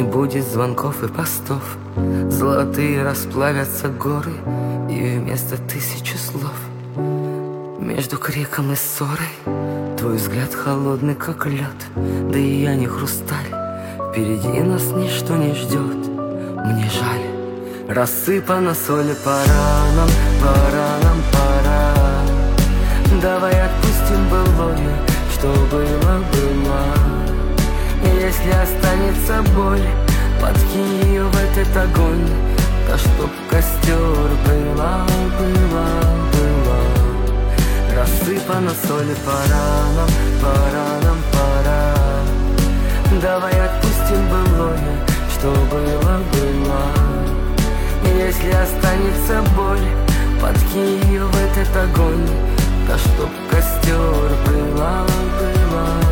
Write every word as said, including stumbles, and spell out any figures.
Не будет звонков и постов, золотые расплавятся горы, и вместо тысячи слов между криком и ссорой твой взгляд холодный, как лед. Да и я не хрусталь, впереди нас ничто не ждет. Мне жаль, рассыпана соль по ранам, по ранам, пора. Давай отпустим былое, что было, было. Если останется боль, подкинь ее в этот огонь, да чтоб костер была, была, была. Рассыпана соль по ранам, по ранам, пора. Давай отпустим былое, что было, было. Если останется боль, подкинь ее в этот огонь, да чтоб костер была, была.